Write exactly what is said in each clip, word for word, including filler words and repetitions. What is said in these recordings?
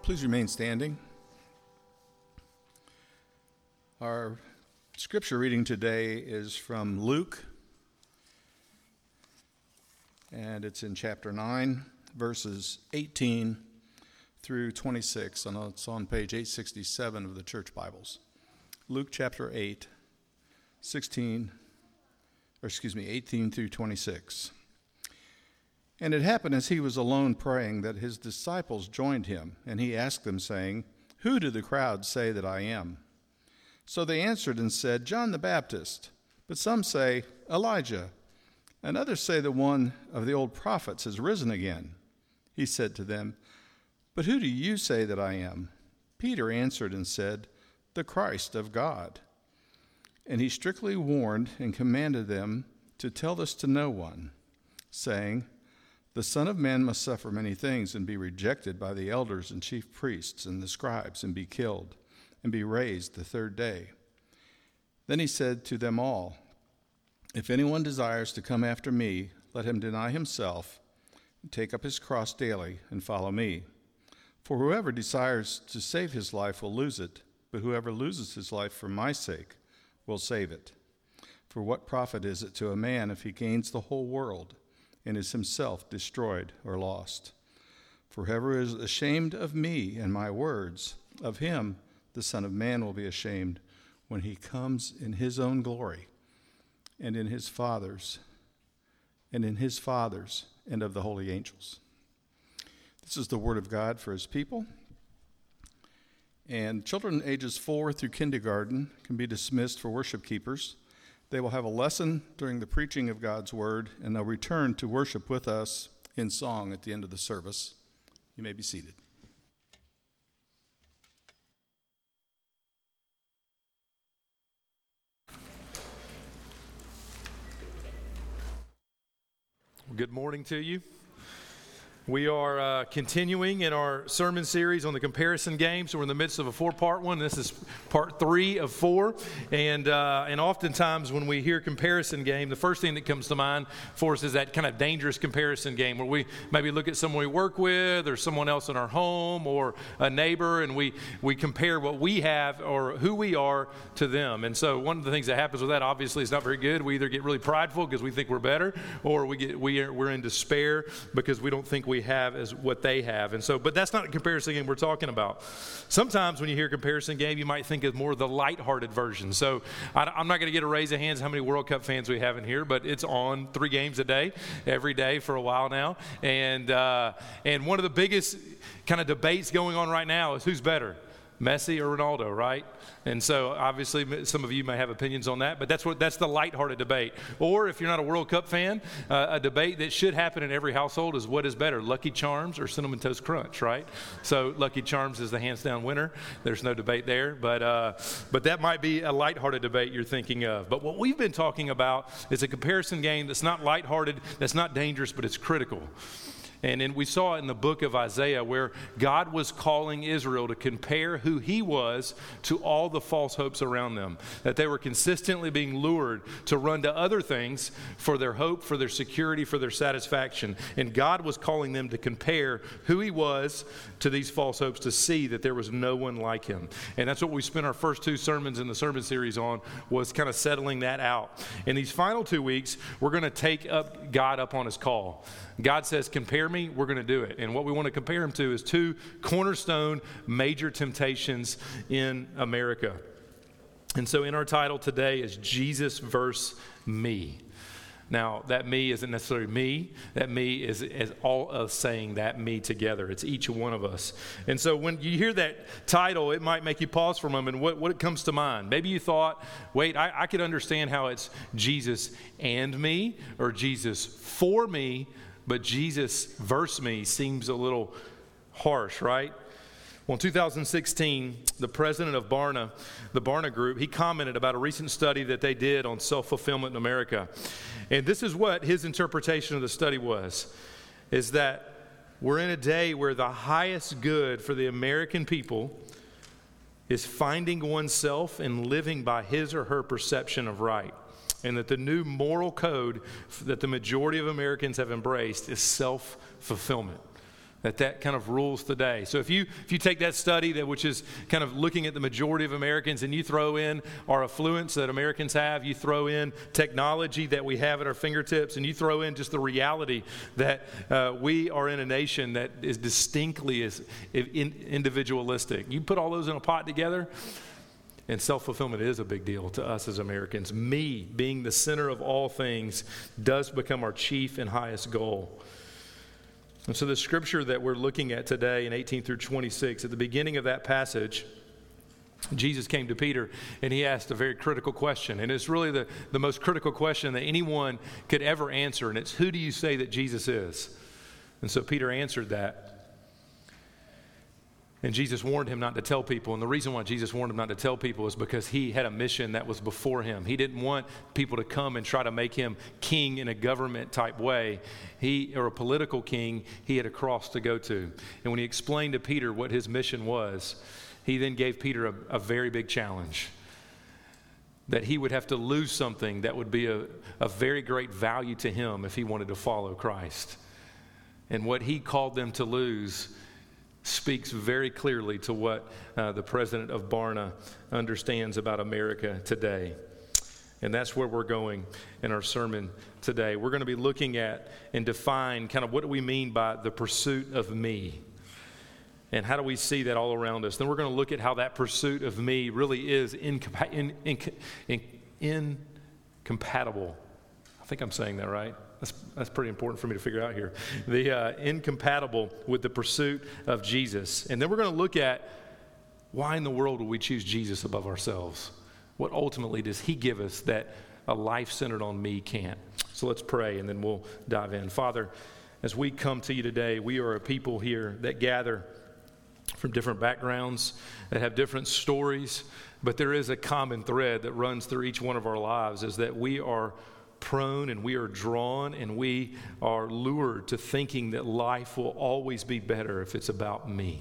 Please remain standing. Our scripture reading today is from Luke, and it's in chapter nine, verses eighteen through twenty-six, and it's on page eight sixty-seven of the church Bibles. Luke chapter eight, sixteen, or excuse me, eighteen through twenty-six. And it happened as he was alone praying that his disciples joined him, and he asked them, saying, "Who do the crowd say that I am?" So they answered and said, "John the Baptist, but some say Elijah, and others say that one of the old prophets has risen again." He said to them, "But who do you say that I am?" Peter answered and said, "The Christ of God." And he strictly warned and commanded them to tell this to no one, saying, "The Son of Man must suffer many things and be rejected by the elders and chief priests and the scribes and be killed and be raised the third day." Then he said to them all, "If anyone desires to come after me, let him deny himself and take up his cross daily and follow me. For whoever desires to save his life will lose it, but whoever loses his life for my sake will save it. For what profit is it to a man if he gains the whole world and is himself destroyed or lost? For whoever is ashamed of me and my words, of him the Son of Man will be ashamed when he comes in his own glory and in his Father's, and in his Father's and of the holy angels." This is the word of God for his people. And children ages four through kindergarten can be dismissed for worship keepers. They will have a lesson during the preaching of God's word, and they'll return to worship with us in song at the end of the service. You may be seated. Good morning to you. We are uh, continuing in our sermon series on the comparison game. So we're in the midst of a four-part one. This is part three of four. And uh, and oftentimes when we hear comparison game, the first thing that comes to mind for us is that kind of dangerous comparison game where we maybe look at someone we work with or someone else in our home or a neighbor, and we, we compare what we have or who we are to them. And so one of the things that happens with that, obviously, is not very good. We either get really prideful because we think we're better, or we get we are, we're in despair because we don't think we have as what they have. And so, but that's not a comparison game we're talking about. Sometimes when you hear comparison game, you might think of more the lighthearted version. So I, I'm not going to get a raise of hands how many World Cup fans we have in here, but it's on three games a day, every day for a while now. And uh, and one of the biggest kind of debates going on right now is who's better, Messi or Ronaldo, right? And so obviously some of you may have opinions on that, but that's what that's the lighthearted debate. Or if you're not a World Cup fan, uh, a debate that should happen in every household is what is better, Lucky Charms or Cinnamon Toast Crunch, right? So Lucky Charms is the hands down winner. There's no debate there, but uh, but that might be a lighthearted debate you're thinking of. But what we've been talking about is a comparison game that's not lighthearted, that's not dangerous, but it's critical. And then we saw in the book of Isaiah where God was calling Israel to compare who he was to all the false hopes around them, that they were consistently being lured to run to other things for their hope, for their security, for their satisfaction. And God was calling them to compare who he was to these false hopes, to see that there was no one like him. And that's what we spent our first two sermons in the sermon series on, was kind of settling that out. In these final two weeks, we're going to take up God up on his call. God says, compare me, we're going to do it. And what we want to compare him to is two cornerstone major temptations in America. And so in our title today is Jesus versus me. Now, that me isn't necessarily me. That me is, is all of saying that me together. It's each one of us. And so when you hear that title, it might make you pause for a moment. What, what comes to mind? Maybe you thought, wait, I, I could understand how it's Jesus and me or Jesus for me, but Jesus versus me seems a little harsh, right? Well, in two thousand sixteen, the president of Barna, the Barna Group, he commented about a recent study that they did on self-fulfillment in America. And this is what his interpretation of the study was, is that we're in a day where the highest good for the American people is finding oneself and living by his or her perception of right. And that the new moral code that the majority of Americans have embraced is self-fulfillment. that that kind of rules today. So if you if you take that study, that which is kind of looking at the majority of Americans, and you throw in our affluence that Americans have, you throw in technology that we have at our fingertips, and you throw in just the reality that uh, we are in a nation that is distinctly is in, individualistic. You put all those in a pot together, and self-fulfillment is a big deal to us as Americans. Me being the center of all things does become our chief and highest goal. And so the scripture that we're looking at today in eighteen through twenty-six, at the beginning of that passage, Jesus came to Peter and he asked a very critical question. And it's really the, the most critical question that anyone could ever answer. And it's, who do you say that Jesus is? And so Peter answered that. And Jesus warned him not to tell people. And the reason why Jesus warned him not to tell people is because he had a mission that was before him. He didn't want people to come and try to make him king in a government type way. He, or a political king, he had a cross to go to. And when he explained to Peter what his mission was, he then gave Peter a, a very big challenge. That he would have to lose something that would be a, a very great value to him if he wanted to follow Christ. And what he called them to lose speaks very clearly to what uh, the president of Barna understands about America today. And that's where we're going in our sermon today. We're going to be looking at and define kind of what do we mean by the pursuit of me. And how do we see that all around us? Then we're going to look at how that pursuit of me really is incompa- in, in, in, incompatible. I think I'm saying that right. That's, that's pretty important for me to figure out here. The uh, incompatible with the pursuit of Jesus. And then we're going to look at why in the world would we choose Jesus above ourselves? What ultimately does he give us that a life centered on me can't? So let's pray and then we'll dive in. Father, as we come to you today, we are a people here that gather from different backgrounds, that have different stories, but there is a common thread that runs through each one of our lives, is that we are prone and we are drawn and we are lured to thinking that life will always be better if it's about me.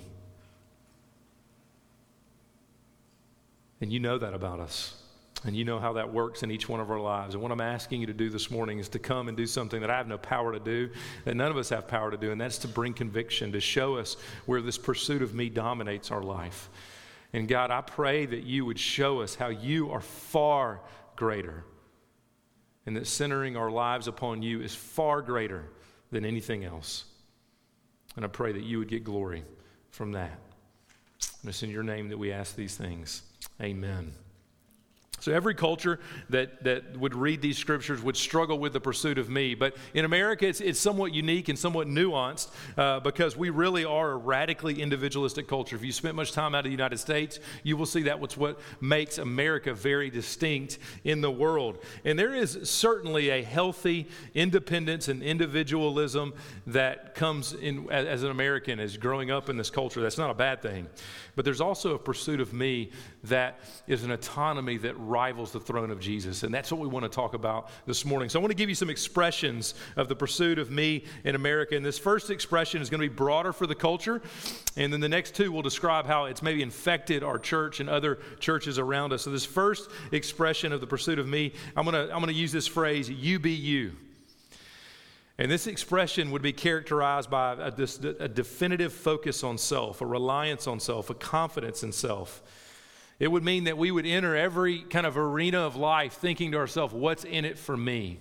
And you know that about us. And you know how that works in each one of our lives. And what I'm asking you to do this morning is to come and do something that I have no power to do, that none of us have power to do, and that's to bring conviction, to show us where this pursuit of me dominates our life. And God, I pray that you would show us how you are far greater, and that centering our lives upon you is far greater than anything else. And I pray that you would get glory from that. And it's in your name that we ask these things. Amen. So every culture that, that would read these scriptures would struggle with the pursuit of me. But in America, it's, it's somewhat unique and somewhat nuanced uh, because we really are a radically individualistic culture. If you spent much time out of the United States, you will see that what's what makes America very distinct in the world. And there is certainly a healthy independence and individualism that comes in as, as an American, as growing up in this culture. That's not a bad thing. But there's also a pursuit of me that is an autonomy that rivals the throne of Jesus. And that's what we want to talk about this morning. So I want to give you some expressions of the pursuit of me in America. And this first expression is going to be broader for the culture. And then the next two will describe how it's maybe infected our church and other churches around us. So this first expression of the pursuit of me, I'm going to, I'm going to use this phrase, you be you. And this expression would be characterized by a, a definitive focus on self, a reliance on self, a confidence in self. It would mean that we would enter every kind of arena of life thinking to ourselves, what's in it for me?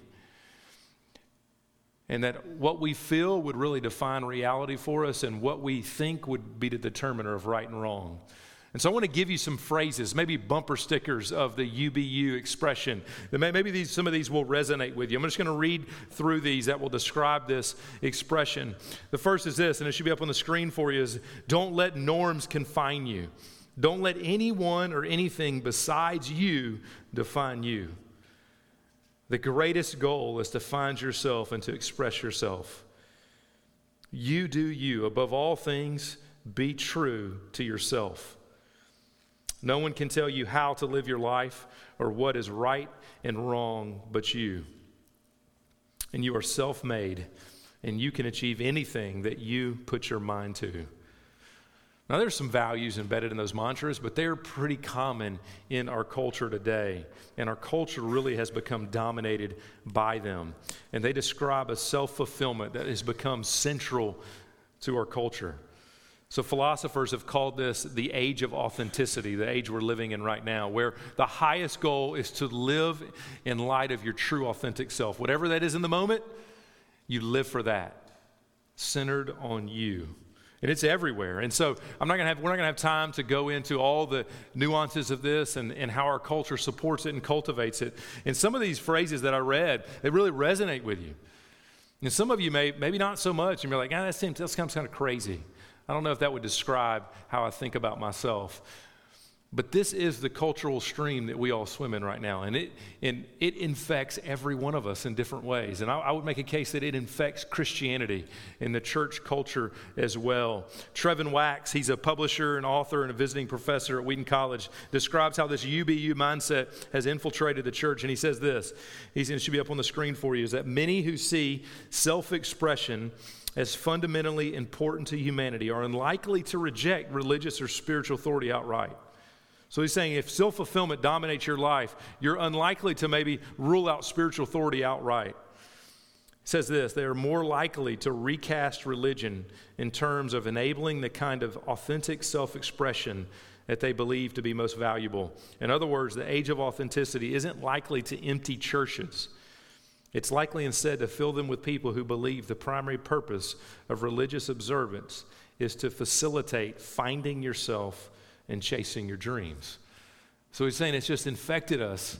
And that what we feel would really define reality for us, and what we think would be the determiner of right and wrong. And so I want to give you some phrases, maybe bumper stickers of the U B U expression. Maybe these, some of these will resonate with you. I'm just going to read through these that will describe this expression. The first is this, and it should be up on the screen for you, is don't let norms confine you. Don't let anyone or anything besides you define you. The greatest goal is to find yourself and to express yourself. You do you. Above all things, be true to yourself. No one can tell you how to live your life or what is right and wrong but you. And you are self-made, and you can achieve anything that you put your mind to. Now, there's some values embedded in those mantras, but they're pretty common in our culture today. And our culture really has become dominated by them. And they describe a self-fulfillment that has become central to our culture. So philosophers have called this the age of authenticity, the age we're living in right now, where the highest goal is to live in light of your true authentic self. Whatever that is in the moment, you live for that, centered on you. And it's everywhere. And so I'm not gonna have, we're not going to have time to go into all the nuances of this and, and how our culture supports it and cultivates it. And some of these phrases that I read, they really resonate with you. And some of you may, maybe not so much, and you're like, ah, that seems, that sounds kind of crazy. I don't know if that would describe how I think about myself. But this is the cultural stream that we all swim in right now. And it, and it infects every one of us in different ways. And I, I would make a case that it infects Christianity and the church culture as well. Trevin Wax, he's a publisher and author and a visiting professor at Wheaton College, describes how this U B U mindset has infiltrated the church. And he says this, he's, it should be up on the screen for you, is that many who see self-expression as fundamentally important to humanity are unlikely to reject religious or spiritual authority outright. So he's saying if self-fulfillment dominates your life, you're unlikely to maybe rule out spiritual authority outright. He says this, they are more likely to recast religion in terms of enabling the kind of authentic self-expression that they believe to be most valuable. In other words, the age of authenticity isn't likely to empty churches. It's likely instead to fill them with people who believe the primary purpose of religious observance is to facilitate finding yourself and chasing your dreams. So he's saying it's just infected us,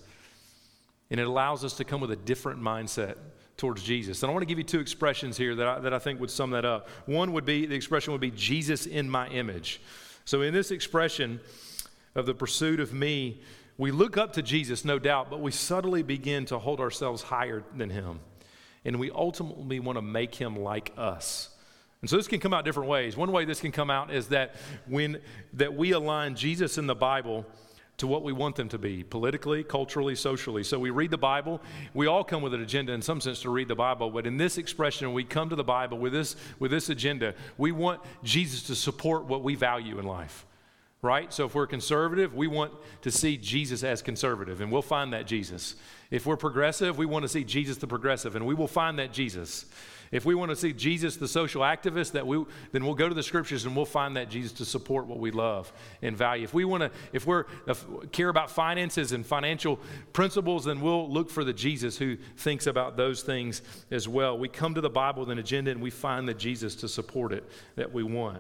and it allows us to come with a different mindset towards Jesus. And I want to give you two expressions here that I, that I think would sum that up. One would be, the expression would be Jesus in my image. So in this expression of the pursuit of me, we look up to Jesus, no doubt, but we subtly begin to hold ourselves higher than him. And we ultimately want to make him like us. And so this can come out different ways. One way this can come out is that when that we align Jesus in the Bible to what we want them to be, politically, culturally, socially. So we read the Bible. We all come with an agenda in some sense to read the Bible, but in this expression, we come to the Bible with this, with this agenda. We want Jesus to support what we value in life, right? So if we're conservative, we want to see Jesus as conservative, and we'll find that Jesus. If we're progressive, we want to see Jesus the progressive, and we will find that Jesus. If we want to see Jesus the social activist, that we then we'll go to the scriptures and we'll find that Jesus to support what we love and value. If we want to, if we're if care about finances and financial principles, then we'll look for the Jesus who thinks about those things as well. We come to the Bible with an agenda and we find the Jesus to support it that we want.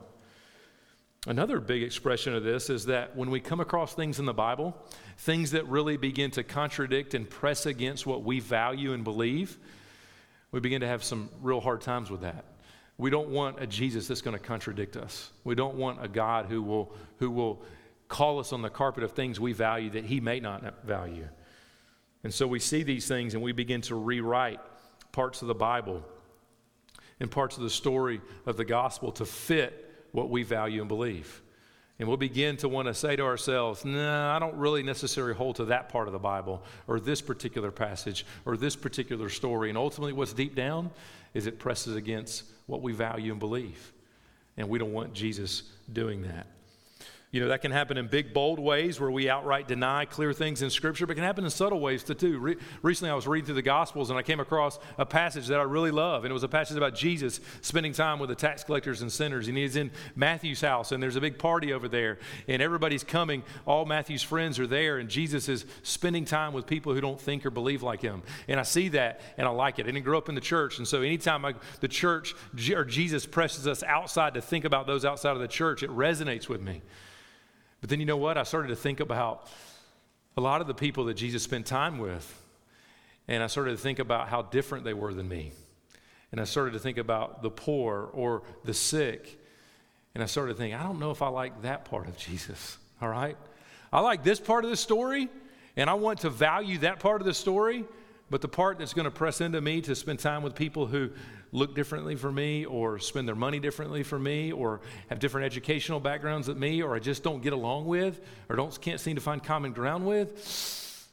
Another big expression of this is that when we come across things in the Bible, things that really begin to contradict and press against what we value and believe, we begin to have some real hard times with that. We don't want a Jesus that's going to contradict us. We don't want a God who will, who will call us on the carpet of things we value that he may not value. And so we see these things and we begin to rewrite parts of the Bible and parts of the story of the gospel to fit what we value and believe. And we'll begin to want to say to ourselves, no, nah, I don't really necessarily hold to that part of the Bible or this particular passage or this particular story. And ultimately what's deep down is it presses against what we value and believe. And we don't want Jesus doing that. You know, that can happen in big, bold ways where we outright deny clear things in Scripture, but it can happen in subtle ways too. Re- recently, I was reading through the Gospels, and I came across a passage that I really love, and it was a passage about Jesus spending time with the tax collectors and sinners, and he's in Matthew's house, and there's a big party over there, and everybody's coming. All Matthew's friends are there, and Jesus is spending time with people who don't think or believe like him. And I see that, and I like it. I didn't grow up in the church, and so anytime I, the church or Jesus presses us outside to think about those outside of the church, it resonates with me. But then you know what? I started to think about a lot of the people that Jesus spent time with. And I started to think about how different they were than me. And I started to think about the poor or the sick. And I started to think, I don't know if I like that part of Jesus. All right? I like this part of the story, and I want to value that part of the story. But the part that's going to press into me to spend time with people who look differently from me or spend their money differently from me or have different educational backgrounds than me or I just don't get along with or don't can't seem to find common ground with.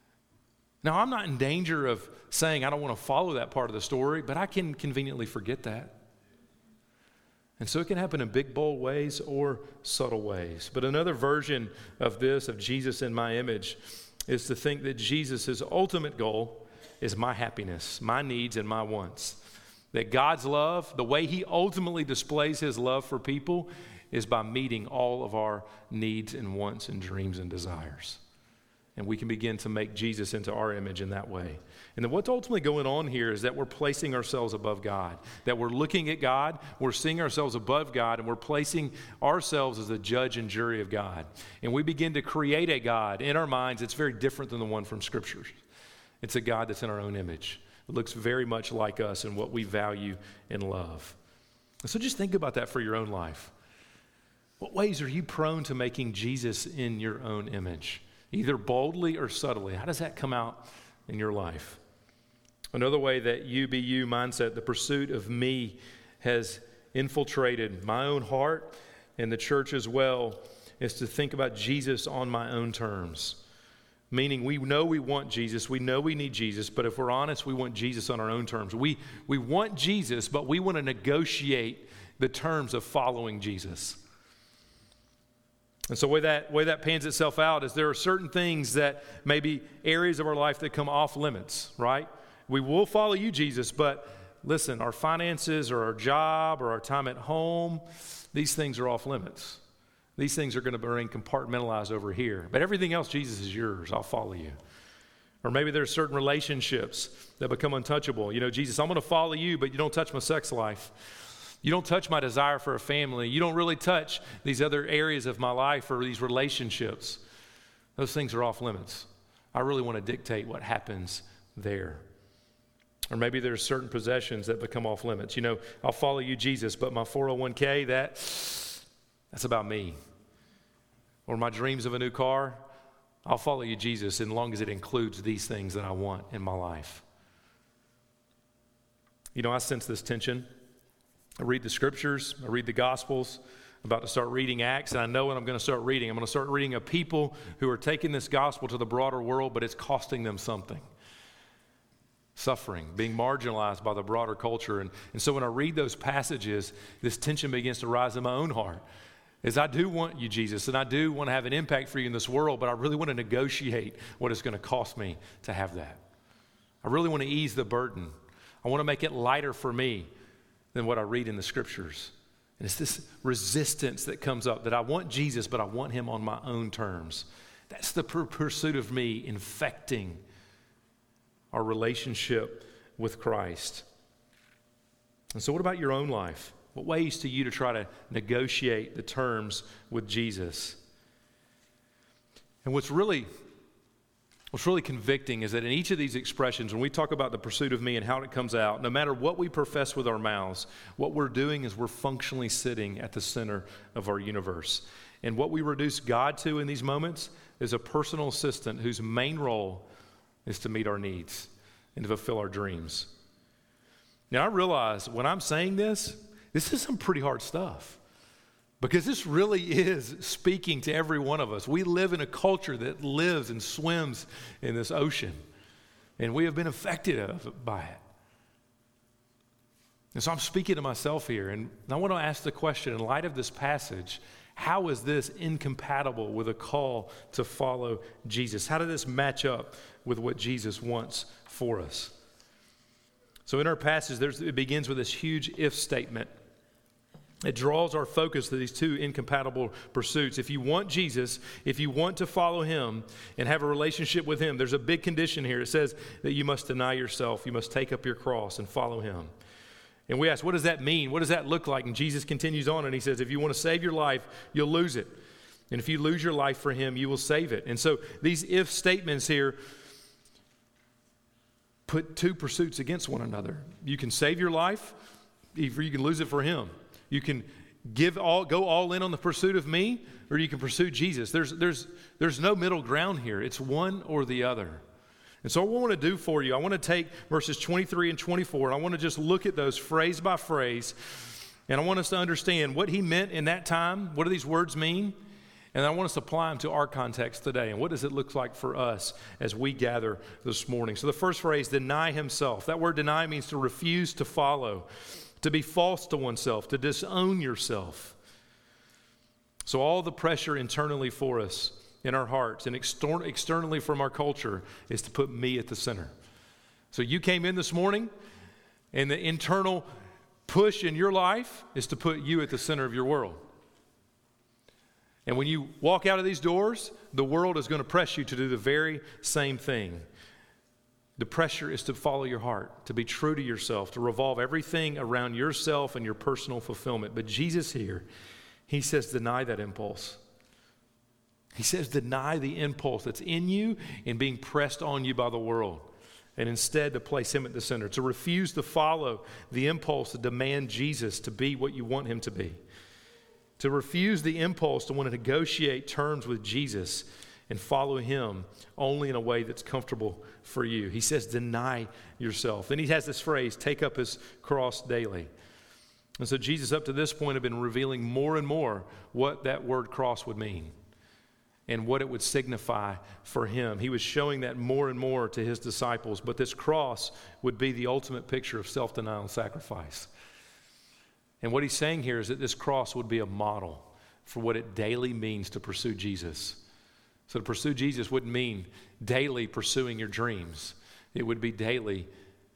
Now, I'm not in danger of saying I don't want to follow that part of the story, but I can conveniently forget that. And so it can happen in big, bold ways or subtle ways. But another version of this, of Jesus in my image, is to think that Jesus' ultimate goal is my happiness, my needs, and my wants. That God's love, the way he ultimately displays his love for people, is by meeting all of our needs and wants and dreams and desires. And we can begin to make Jesus into our image in that way. And then what's ultimately going on here is that we're placing ourselves above God. That we're looking at God, we're seeing ourselves above God, and we're placing ourselves as the judge and jury of God. And we begin to create a God in our minds that's very different than the one from Scriptures. It's a God that's in our own image. It looks very much like us and what we value and love. And so just think about that for your own life. What ways are you prone to making Jesus in your own image? Either boldly or subtly. How does that come out in your life? Another way that you be you mindset, the pursuit of me, has infiltrated my own heart and the church as well, is to think about Jesus on my own terms. Meaning we know we want Jesus, we know we need Jesus, but if we're honest, we want Jesus on our own terms. We, we want Jesus, but we want to negotiate the terms of following Jesus. And so the way that, way that pans itself out is there are certain things that may be areas of our life that come off limits, right? We will follow you, Jesus, but listen, our finances or our job or our time at home, these things are off limits. These things are going to bring compartmentalized over here. But everything else, Jesus, is yours. I'll follow you. Or maybe there's certain relationships that become untouchable. You know, Jesus, I'm going to follow you, but you don't touch my sex life. You don't touch my desire for a family. You don't really touch these other areas of my life or these relationships. Those things are off limits. I really want to dictate what happens there. Or maybe there's certain possessions that become off limits. You know, I'll follow you, Jesus, but my four oh one k, that, that's about me. Or my dreams of a new car, I'll follow you, Jesus, as long as it includes these things that I want in my life. You know, I sense this tension. I read the scriptures, I read the Gospels. I'm about to start reading Acts, and I know what I'm going to start reading. I'm going to start reading of people who are taking this gospel to the broader world, but it's costing them something. Suffering, being marginalized by the broader culture. And, and so when I read those passages, this tension begins to rise in my own heart. As I do want you, Jesus, and I do want to have an impact for you in this world, but I really want to negotiate what it's going to cost me to have that. I really want to ease the burden. I want to make it lighter for me than what I read in the scriptures. And it's this resistance that comes up that I want Jesus, but I want him on my own terms. That's the per- pursuit of me infecting our relationship with Christ. And so what about your own life? What ways do you to try to negotiate the terms with Jesus? And what's really What's really convicting is that in each of these expressions, when we talk about the pursuit of me and how it comes out, no matter what we profess with our mouths, what we're doing is we're functionally sitting at the center of our universe. And what we reduce God to in these moments is a personal assistant whose main role is to meet our needs and to fulfill our dreams. Now, I realize when I'm saying this, this is some pretty hard stuff. Because this really is speaking to every one of us. We live in a culture that lives and swims in this ocean. And we have been affected by it. And so I'm speaking to myself here. And I want to ask the question, in light of this passage, how is this incompatible with a call to follow Jesus? How did this match up with what Jesus wants for us? So in our passage, there's, it begins with this huge if statement. It draws our focus to these two incompatible pursuits. If you want Jesus, if you want to follow him and have a relationship with him, there's a big condition here. It says that you must deny yourself. You must take up your cross and follow him. And we ask, what does that mean? What does that look like? And Jesus continues on and he says, if you want to save your life, you'll lose it. And if you lose your life for him, you will save it. And so these if statements here put two pursuits against one another. You can save your life, or you can lose it for him. You can give all, go all in on the pursuit of me, or you can pursue Jesus. There's, there's, there's no middle ground here. It's one or the other. And so what I want to do for you, I want to take verses twenty-three and twenty-four, and I want to just look at those phrase by phrase, and I want us to understand what he meant in that time. What do these words mean? And I want us to apply them to our context today. And what does it look like for us as we gather this morning? So the first phrase, deny himself. That word deny means to refuse to follow, to be false to oneself, to disown yourself. So all the pressure internally for us in our hearts and exter- externally from our culture is to put me at the center. So you came in this morning And the internal push in your life is to put you at the center of your world. And when you walk out of these doors, the world is going to press you to do the very same thing. The pressure is to follow your heart, to be true to yourself, to revolve everything around yourself and your personal fulfillment. But Jesus here, he says, deny that impulse. He says, deny the impulse that's in you and being pressed on you by the world. And instead to place him at the center, to refuse to follow the impulse to demand Jesus to be what you want him to be. To refuse the impulse to want to negotiate terms with Jesus and follow him only in a way that's comfortable for you. He says, deny yourself. Then he has this phrase, take up his cross daily. And so Jesus up to this point had been revealing more and more what that word cross would mean and what it would signify for him. He was showing that more and more to his disciples, but this cross would be the ultimate picture of self-denial and sacrifice. And what he's saying here is that this cross would be a model for what it daily means to pursue Jesus. So to pursue Jesus wouldn't mean daily pursuing your dreams. It would be daily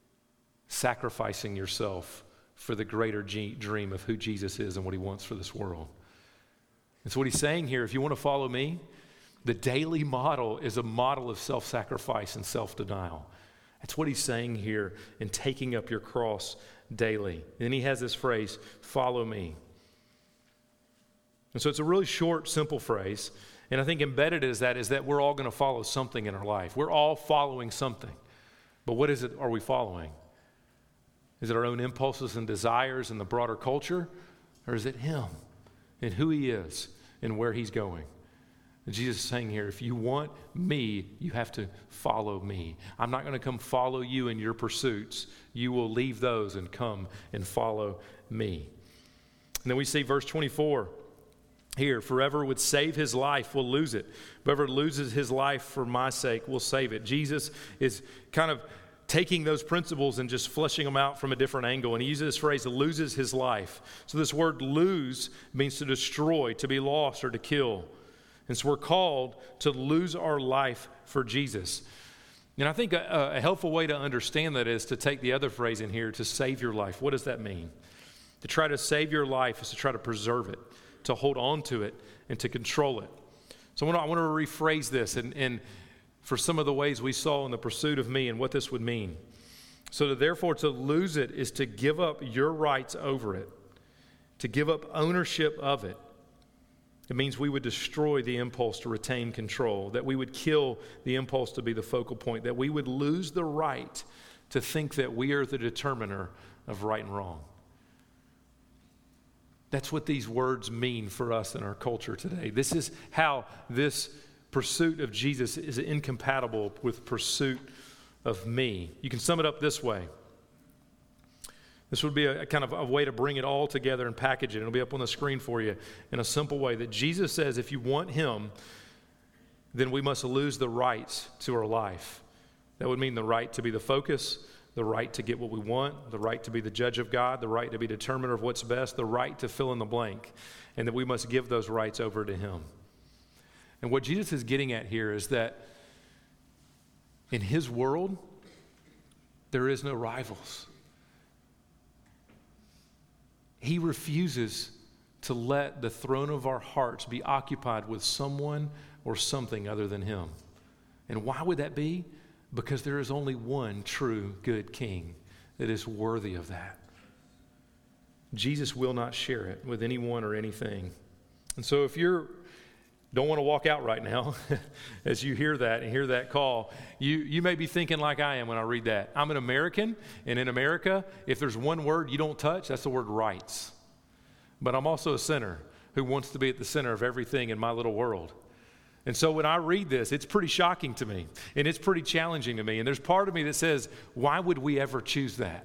sacrificing yourself for the greater G- dream of who Jesus is and what he wants for this world. And so what he's saying here, if you want to follow me, the daily model is a model of self-sacrifice and self-denial. That's what he's saying here in taking up your cross daily. And then he has this phrase, follow me. And so it's a really short, simple phrase. And I think embedded is that is that we're all going to follow something in our life. We're all following something. But what is it are we following? Is it our own impulses and desires in the broader culture? Or is it him and who he is and where he's going? And Jesus is saying here, if you want me, you have to follow me. I'm not going to come follow you in your pursuits. You will leave those and come and follow me. And then we see verse twenty-four here, forever would save his life will lose it. Whoever loses his life for my sake will save it. Jesus is kind of taking those principles and just fleshing them out from a different angle. And he uses this phrase, loses his life. So this word lose means to destroy, to be lost, or to kill. And so we're called to lose our life for Jesus. And I think a, a helpful way to understand that is to take the other phrase in here, to save your life. What does that mean? To try to save your life is to try to preserve it, to hold on to it, and to control it. So I want to, I want to rephrase this and, and for some of the ways we saw in the pursuit of me and what this would mean. So to, therefore, to lose it is to give up your rights over it, to give up ownership of it. It means we would destroy the impulse to retain control, that we would kill the impulse to be the focal point, that we would lose the right to think that we are the determiner of right and wrong. That's what these words mean for us in our culture today. This is how this pursuit of Jesus is incompatible with pursuit of me. You can sum it up this way. This would be a, a kind of a way to bring it all together and package it. It'll be up on the screen for you in a simple way that Jesus says if you want him, then we must lose the rights to our life. That would mean the right to be the focus, the right to get what we want, the right to be the judge of God, the right to be determiner of what's best, the right to fill in the blank, and that we must give those rights over to him. And what Jesus is getting at here is that in his world, there is no rivals. He refuses to let the throne of our hearts be occupied with someone or something other than him. And why would that be? Because there is only one true good king that is worthy of that. Jesus will not share it with anyone or anything. And so if you don't want to walk out right now as you hear that and hear that call, you, you may be thinking like I am when I read that. I'm an American, and in America, if there's one word you don't touch, that's the word rights. But I'm also a sinner who wants to be at the center of everything in my little world. And so when I read this, it's pretty shocking to me, and it's pretty challenging to me. And there's part of me that says, why would we ever choose that?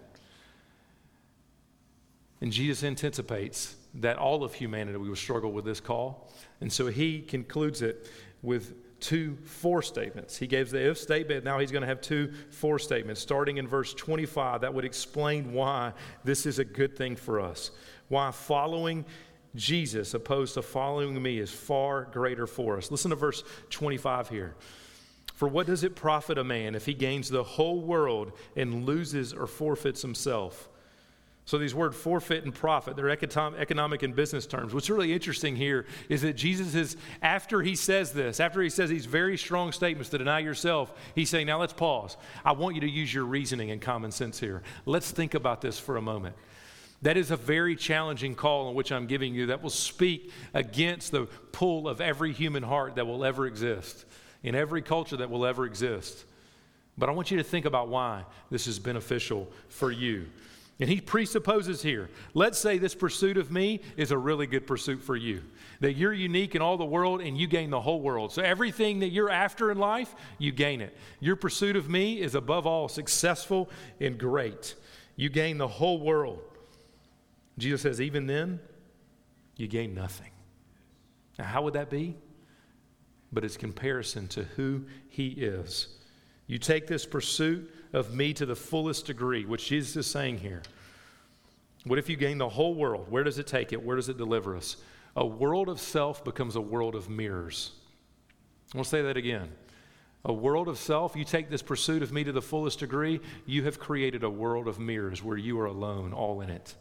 And Jesus anticipates that all of humanity will struggle with this call. And so he concludes it with two for statements. He gave the if statement, now he's going to have two for statements. Starting in verse twenty-five, that would explain why this is a good thing for us. Why following Jesus opposed to following me is far greater for us. Listen to verse twenty-five here. For what does it profit a man if he gains the whole world and loses or forfeits himself? So these words forfeit and profit, they're economic and business terms. What's really interesting here is that Jesus is, after he says this, after he says these very strong statements to deny yourself, he's saying, now let's pause. I want you to use your reasoning and common sense here. Let's think about this for a moment. That is a very challenging call in which I'm giving you that will speak against the pull of every human heart that will ever exist, in every culture that will ever exist. But I want you to think about why this is beneficial for you. And he presupposes here, let's say this pursuit of me is a really good pursuit for you, that you're unique in all the world and you gain the whole world. So everything that you're after in life, you gain it. Your pursuit of me is above all successful and great. You gain the whole world. Jesus says, even then, you gain nothing. Now, how would that be? But it's comparison to who he is. You take this pursuit of me to the fullest degree, which Jesus is saying here. What if you gain the whole world? Where does it take it? Where does it deliver us? A world of self becomes a world of mirrors. I want to say that again. A world of self, you take this pursuit of me to the fullest degree, you have created a world of mirrors where you are alone, all in it.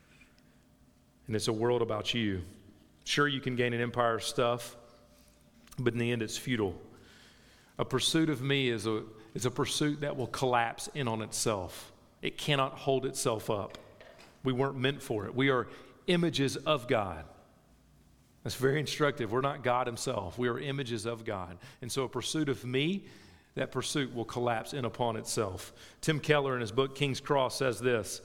And it's a world about you. Sure, you can gain an empire of stuff, but in the end, it's futile. A pursuit of me is a, is a pursuit that will collapse in on itself. It cannot hold itself up. We weren't meant for it. We are images of God. That's very instructive. We're not God himself. We are images of God. And so a pursuit of me, that pursuit will collapse in upon itself. Tim Keller in his book, King's Cross, says this.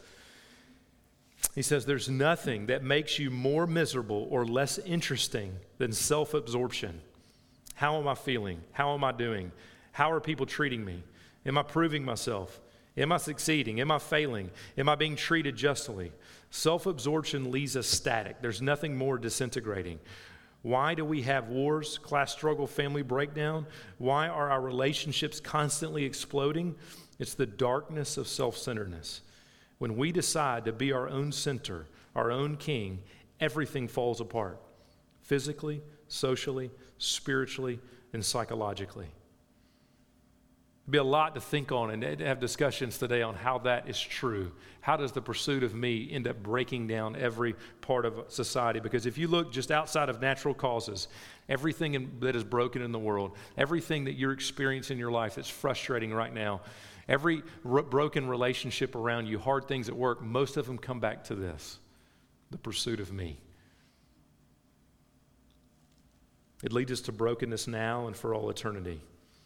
He says, there's nothing that makes you more miserable or less interesting than self-absorption. How am I feeling? How am I doing? How are people treating me? Am I proving myself? Am I succeeding? Am I failing? Am I being treated justly? Self-absorption leaves us static. There's nothing more disintegrating. Why do we have wars, class struggle, family breakdown? Why are our relationships constantly exploding? It's the darkness of self-centeredness. When we decide to be our own center, our own king, everything falls apart. Physically, socially, spiritually, and psychologically. There'd be a lot to think on and to have discussions today on how that is true. How does the pursuit of me end up breaking down every part of society? Because if you look just outside of natural causes, everything in, that is broken in the world, everything that you're experiencing in your life that's frustrating right now, every r- broken relationship around you, hard things at work, most of them come back to this, the pursuit of me. It leads us to brokenness now and for all eternity.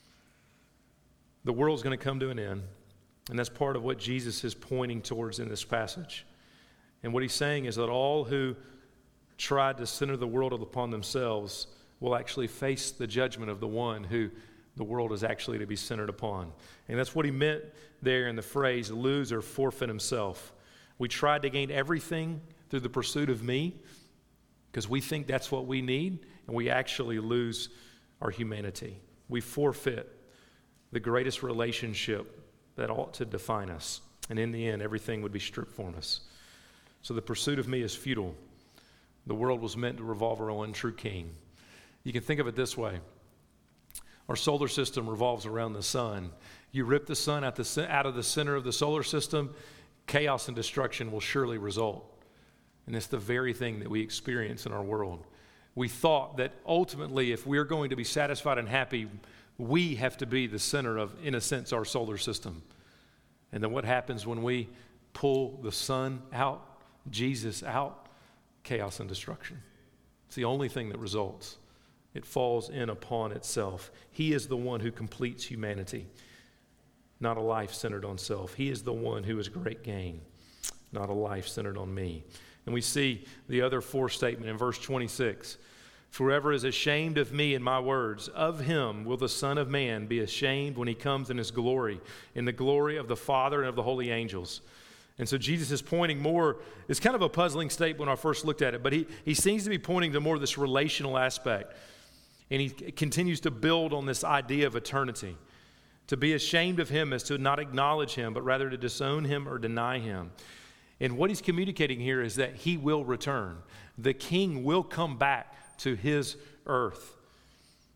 The world's going to come to an end, and that's part of what Jesus is pointing towards in this passage. And what he's saying is that all who tried to center the world upon themselves will actually face the judgment of the one who the world is actually to be centered upon. And that's what he meant there in the phrase, lose or forfeit himself. We tried to gain everything through the pursuit of me because we think that's what we need, and we actually lose our humanity. We forfeit the greatest relationship that ought to define us. And in the end, everything would be stripped from us. So the pursuit of me is futile. The world was meant to revolve around one true king. You can think of it this way. Our solar system revolves around the sun. You rip the sun out, the, out of the center of the solar system, chaos and destruction will surely result. And it's the very thing that we experience in our world. We thought that ultimately, if we're going to be satisfied and happy, we have to be the center of, in a sense, our solar system. And then what happens when we pull the sun out, Jesus out? Chaos and destruction. It's the only thing that results. It falls in upon itself. He is the one who completes humanity, not a life centered on self. He is the one who is great gain, not a life centered on me. And we see the other fourth statement in verse twenty-six. Whoever is ashamed of me and my words, of him will the Son of Man be ashamed when he comes in his glory, in the glory of the Father and of the holy angels. And so Jesus is pointing more, it's kind of a puzzling statement when I first looked at it, but he, he seems to be pointing to more of this relational aspect. And he continues to build on this idea of eternity. To be ashamed of him is to not acknowledge him, but rather to disown him or deny him. And what he's communicating here is that he will return. The king will come back to his earth.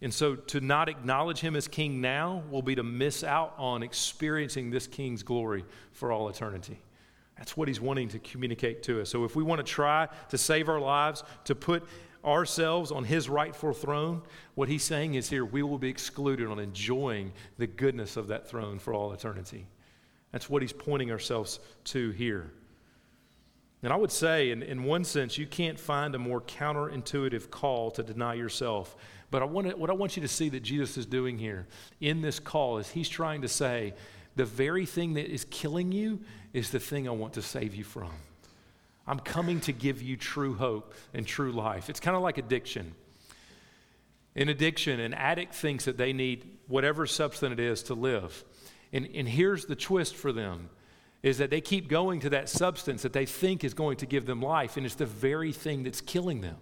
And so to not acknowledge him as king now will be to miss out on experiencing this king's glory for all eternity. That's what he's wanting to communicate to us. So if we want to try to save our lives, to put ourselves on his rightful throne, what he's saying is here, we will be excluded on enjoying the goodness of that throne for all eternity. That's what he's pointing ourselves to here. And I would say, in, in one sense, you can't find a more counterintuitive call to deny yourself. But I want to, what I want you to see that Jesus is doing here in this call is he's trying to say, the very thing that is killing you is the thing I want to save you from. I'm coming to give you true hope and true life. It's kind of like addiction. In addiction, an addict thinks that they need whatever substance it is to live. And, and here's the twist for them, is that they keep going to that substance that they think is going to give them life, and it's the very thing that's killing them.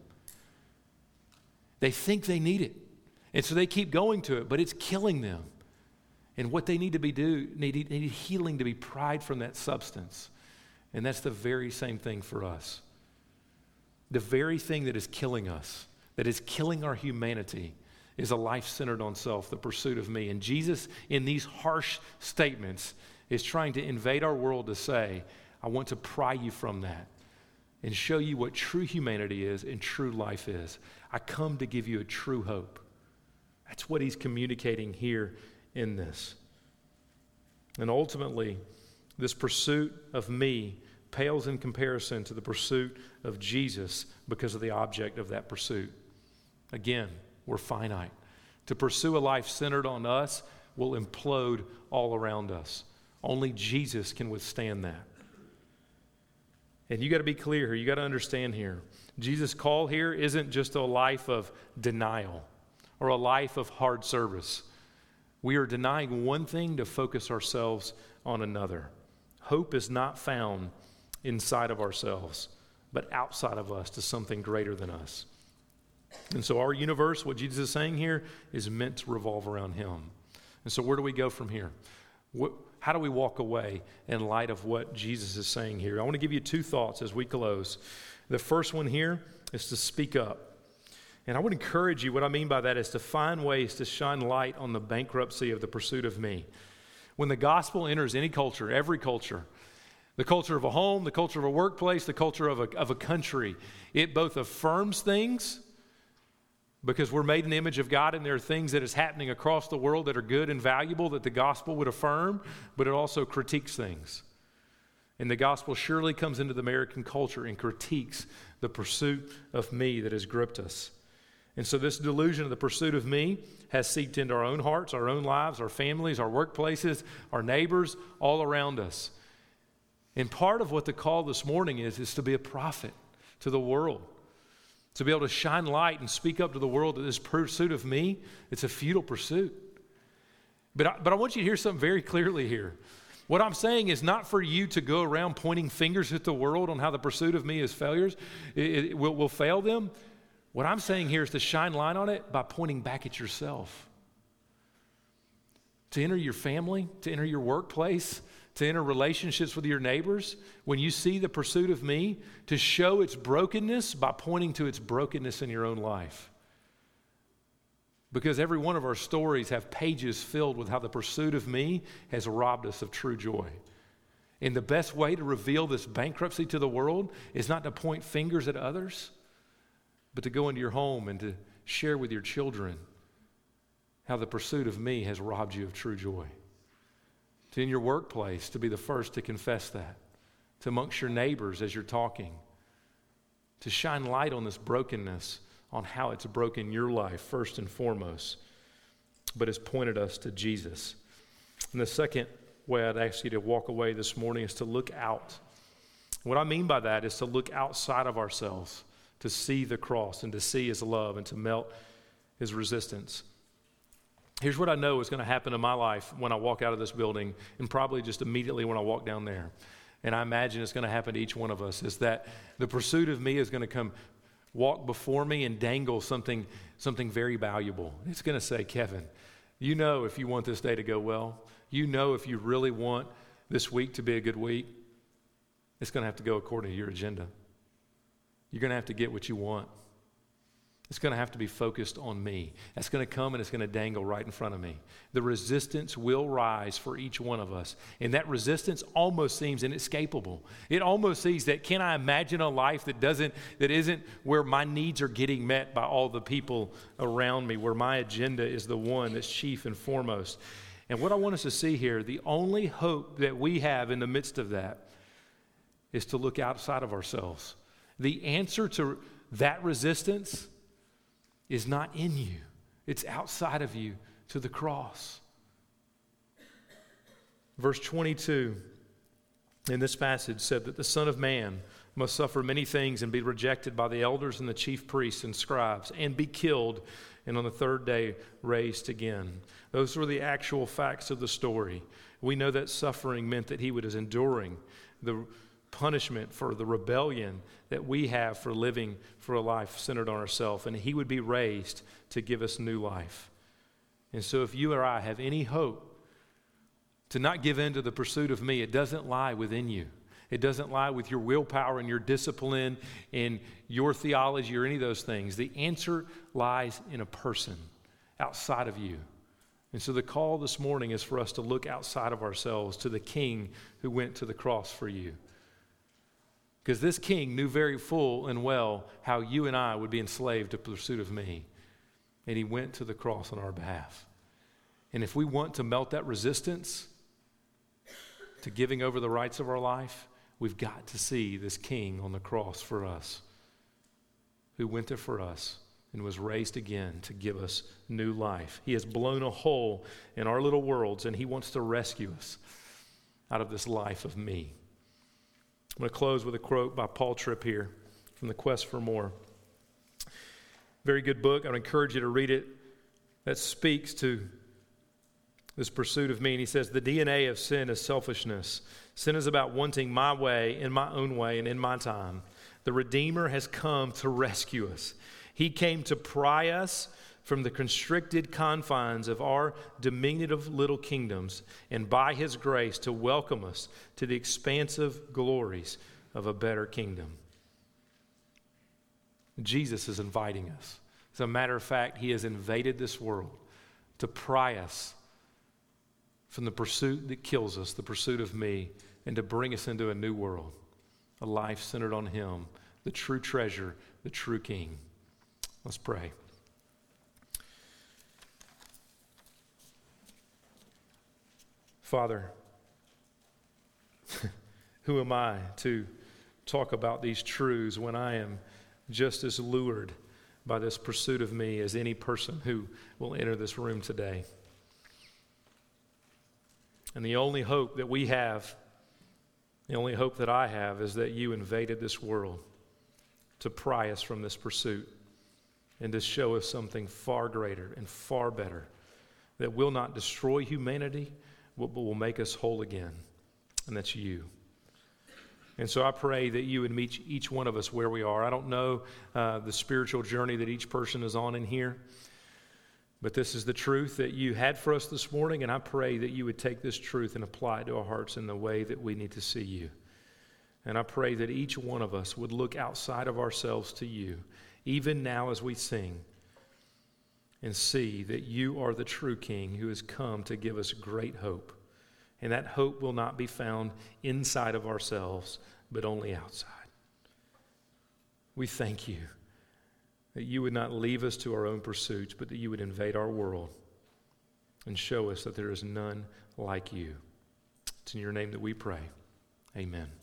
They think they need it, and so they keep going to it, but it's killing them. And what they need to be do, need, need healing to be pried from that substance. And that's the very same thing for us. The very thing that is killing us, that is killing our humanity, is a life centered on self, the pursuit of me. And Jesus, in these harsh statements, is trying to invade our world to say, I want to pry you from that and show you what true humanity is and true life is. I come to give you a true hope. That's what he's communicating here in this. And ultimately, this pursuit of me pales in comparison to the pursuit of Jesus because of the object of that pursuit. Again, we're finite. To pursue a life centered on us will implode all around us. Only Jesus can withstand that. And you got to be clear here. You got to understand here. Jesus' call here isn't just a life of denial or a life of hard service. We are denying one thing to focus ourselves on another. Hope is not found inside of ourselves, but outside of us to something greater than us. And so our universe, what Jesus is saying here, is meant to revolve around him. And so where do we go from here? What, how do we walk away in light of what Jesus is saying here? I want to give you two thoughts as we close. The first one here is to speak up. And I would encourage you, what I mean by that is to find ways to shine light on the bankruptcy of the pursuit of me. When the gospel enters any culture, every culture, the culture of a home, the culture of a workplace, the culture of a, of a country, it both affirms things because we're made in the image of God and there are things that is happening across the world that are good and valuable that the gospel would affirm, but it also critiques things. And the gospel surely comes into the American culture and critiques the pursuit of me that has gripped us. And so this delusion of the pursuit of me has seeped into our own hearts, our own lives, our families, our workplaces, our neighbors, all around us. And part of what the call this morning is, is to be a prophet to the world, to be able to shine light and speak up to the world that this pursuit of me, it's a futile pursuit. But I, but I want you to hear something very clearly here. What I'm saying is not for you to go around pointing fingers at the world on how the pursuit of me is failures, it, it will, will fail them. What I'm saying here is to shine light on it by pointing back at yourself. To enter your family, to enter your workplace, to enter relationships with your neighbors, when you see the pursuit of me, to show its brokenness by pointing to its brokenness in your own life. Because every one of our stories have pages filled with how the pursuit of me has robbed us of true joy. And the best way to reveal this bankruptcy to the world is not to point fingers at others, but to go into your home and to share with your children how the pursuit of me has robbed you of true joy. To in your workplace, to be the first to confess that. To amongst your neighbors as you're talking. To shine light on this brokenness, on how it's broken your life first and foremost, but has pointed us to Jesus. And the second way I'd ask you to walk away this morning is to look out. What I mean by that is to look outside of ourselves, to see the cross and to see his love and to melt his resistance. Here's what I know is going to happen in my life when I walk out of this building, and probably just immediately when I walk down there. And I imagine it's going to happen to each one of us, is that the pursuit of me is going to come walk before me and dangle something, something very valuable. It's going to say, Kevin, you know if you want this day to go well, you know if you really want this week to be a good week, it's going to have to go according to your agenda. You're going to have to get what you want. It's going to have to be focused on me. That's going to come and it's going to dangle right in front of me. The resistance will rise for each one of us. And that resistance almost seems inescapable. It almost seems that, can I imagine a life that doesn't, that isn't where my needs are getting met by all the people around me, where my agenda is the one that's chief and foremost. And what I want us to see here, the only hope that we have in the midst of that is to look outside of ourselves. The answer to that resistance is not in you. It's outside of you, to the cross. Verse twenty-two in this passage said that the Son of Man must suffer many things and be rejected by the elders and the chief priests and scribes and be killed, and on the third day raised again. Those were the actual facts of the story. We know that suffering meant that he was enduring the punishment for the rebellion that we have for living for a life centered on ourselves, and he would be raised to give us new life. And so if you or I have any hope to not give in to the pursuit of me, it doesn't lie within you. It doesn't lie with your willpower and your discipline and your theology or any of those things. The answer lies in a person outside of you. And so the call this morning is for us to look outside of ourselves to the King who went to the cross for you. Because this king knew very full and well how you and I would be enslaved to the pursuit of me. And he went to the cross on our behalf. And if we want to melt that resistance to giving over the rights of our life, we've got to see this king on the cross for us, who went there for us and was raised again to give us new life. He has blown a hole in our little worlds, and he wants to rescue us out of this life of me. I'm going to close with a quote by Paul Tripp here from The Quest for More. Very good book. I would encourage you to read it. That speaks to this pursuit of me. And he says, the D N A of sin is selfishness. Sin is about wanting my way, in my own way, and in my time. The Redeemer has come to rescue us. He came to pry us from the constricted confines of our diminutive little kingdoms, and by his grace to welcome us to the expansive glories of a better kingdom. Jesus is inviting us. As a matter of fact, he has invaded this world to pry us from the pursuit that kills us, the pursuit of me, and to bring us into a new world, a life centered on him, the true treasure, the true King. Let's pray. Father, who am I to talk about these truths when I am just as lured by this pursuit of me as any person who will enter this room today? And the only hope that we have, the only hope that I have, is that you invaded this world to pry us from this pursuit and to show us something far greater and far better that will not destroy humanity, but will make us whole again, and that's you. And so I pray that you would meet each one of us where we are. I don't know uh, the spiritual journey that each person is on in here, but this is the truth that you had for us this morning, and I pray that you would take this truth and apply it to our hearts in the way that we need to see you. And I pray that each one of us would look outside of ourselves to you, even now as we sing, and see that you are the true King who has come to give us great hope. And that hope will not be found inside of ourselves, but only outside. We thank you that you would not leave us to our own pursuits, but that you would invade our world and show us that there is none like you. It's in your name that we pray. Amen.